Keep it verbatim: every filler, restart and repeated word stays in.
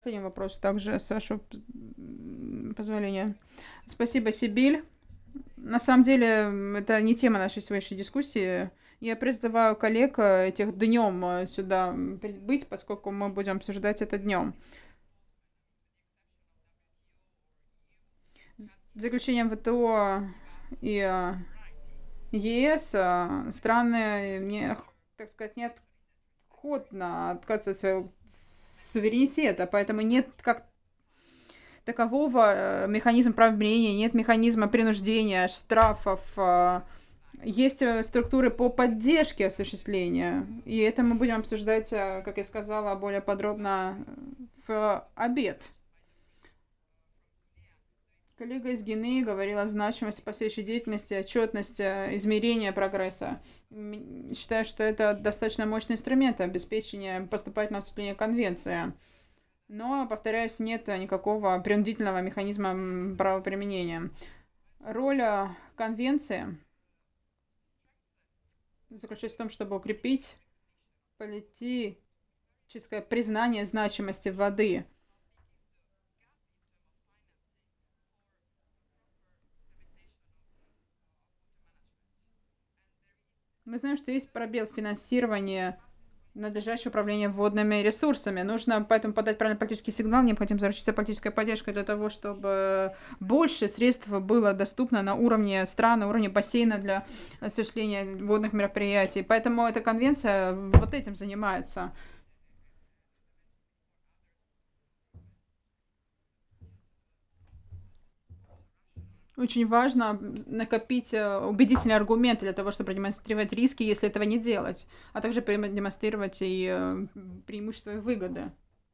Последний вопрос также, с вашего позволения. Спасибо, Сибиль. На самом деле, это не тема нашей сегодняшней дискуссии. Я призываю коллег э, этих днем э, сюда прибыть, поскольку мы будем обсуждать это днем. За исключением ВТО и э, ЕС, э, страны, мне, так сказать, неотходно отказываться от своего суверенитета, поэтому нет как такового э, механизма правления, нет механизма принуждения, штрафов. э, Есть э, структуры по поддержке осуществления, и это мы будем обсуждать, э, как я сказала, более подробно в обед. Коллега из Гины говорила о значимости последующей деятельности, отчетности, измерения прогресса. Считаю, что это достаточно мощный инструмент обеспечения поступательного осуществления конвенции. Но, повторяюсь, нет никакого принудительного механизма правоприменения. Роль э, конвенции заключается в том, чтобы укрепить политическое признание значимости воды. Мы знаем, что есть пробел в финансировании надлежащее управление водными ресурсами. Нужно поэтому подать правильный политический сигнал, необходимо заручиться политической поддержкой для того, чтобы больше средств было доступно на уровне стран, на уровне бассейна для осуществления водных мероприятий. Поэтому эта конвенция вот этим занимается. Очень важно накопить э, убедительные аргументы для того, чтобы продемонстрировать риски, если этого не делать, а также продемонстрировать и э, преимущества и выгоды.